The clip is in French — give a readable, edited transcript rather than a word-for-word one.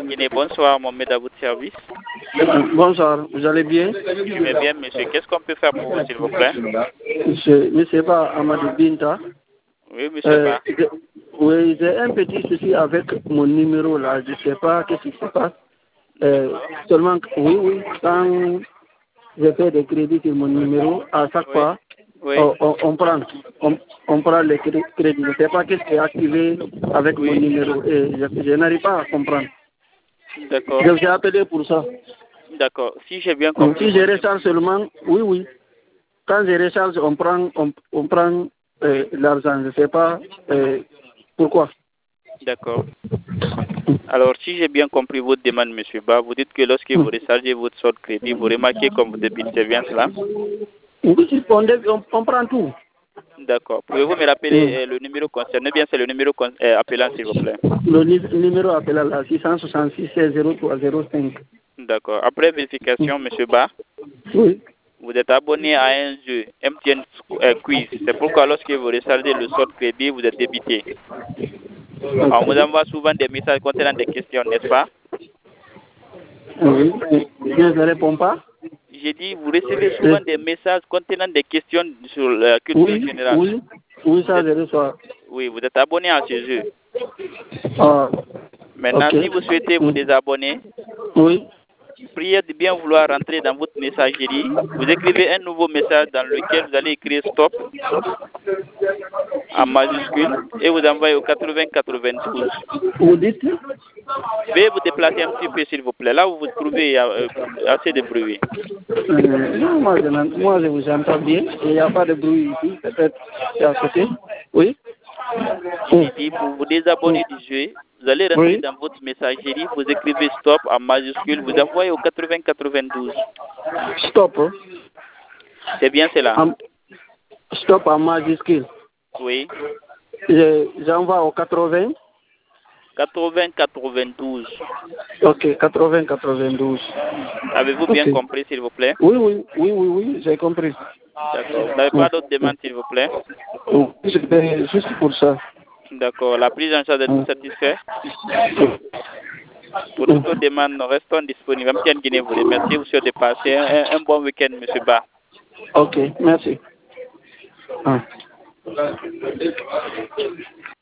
Guinée. Bonsoir, Mohamed, à votre service. Bonsoir, vous allez bien? Je vais bien, monsieur. Qu'est-ce qu'on peut faire pour vous, s'il vous plaît? Monsieur Ba Amadou Binta. Oui, monsieur Ba. Oui, j'ai un petit souci avec mon numéro là. Je ne sais pas qu'est-ce qui se passe. Seulement, oui, quand je fais des crédits sur mon numéro, à chaque fois, Oui. on prend les crédits. Je ne sais pas qu'est-ce qui est activé avec mon numéro et je n'arrive pas à comprendre. D'accord. Je vous ai appelé pour ça. D'accord. Si j'ai bien compris. Si je recharge seulement, oui. Quand je recharge, on prend l'argent. Je ne sais pas pourquoi. D'accord. Alors, si j'ai bien compris votre demande, monsieur Ba, vous dites que lorsque vous rechargez votre solde crédit, vous remarquez comme vous débitez, c'est bien cela? Oui, on prend tout. D'accord. Pouvez-vous me rappeler le numéro concerné? Bien, c'est le numéro appelant, s'il vous plaît. Le numéro appelant là, 666 03 05. D'accord. Après vérification, monsieur Ba, oui. Vous êtes abonné à un jeu MTN Quiz. C'est pourquoi lorsque vous rechargez le solde crédit, vous êtes débité. On vous envoie souvent des messages contenant des questions, n'est-ce pas? Oui. Je ne réponds pas. J'ai dit, vous recevez souvent des messages contenant des questions sur la culture générale. Oui, ça je reçois. Oui, vous êtes abonné à ce jeu. Maintenant, Okay. si vous souhaitez vous désabonner, oui. Priez de bien vouloir rentrer dans votre messagerie. Vous écrivez un nouveau message dans lequel vous allez écrire stop en majuscule et vous envoyez au 8092. Vous dites? Veuillez vous déplacer un petit peu, s'il vous plaît. Là où vous vous trouvez, il y a assez de bruit. Non, moi je vous entends bien. Il n'y a pas de bruit ici. Peut-être c'est à côté. Oui. J'ai dit, pour vous désabonner du jeu, vous allez rentrer dans votre messagerie, vous écrivez stop en majuscule, vous envoyez au 8092. Stop. C'est bien cela? Stop en majuscule. Oui. J'envoie au 80. 8092. Ok, 8092. Avez-vous bien compris, s'il vous plaît? Oui, j'ai compris. D'accord. Vous n'avez pas d'autres demandes, s'il vous plaît? Oui, c'était juste pour ça. D'accord. La prise en charge est tout satisfait? Pour d'autres demandes, nous restons disponibles. MTN Guinée vous remercie. Vous souhaitez passer un bon week-end, M. Ba. Ok, merci.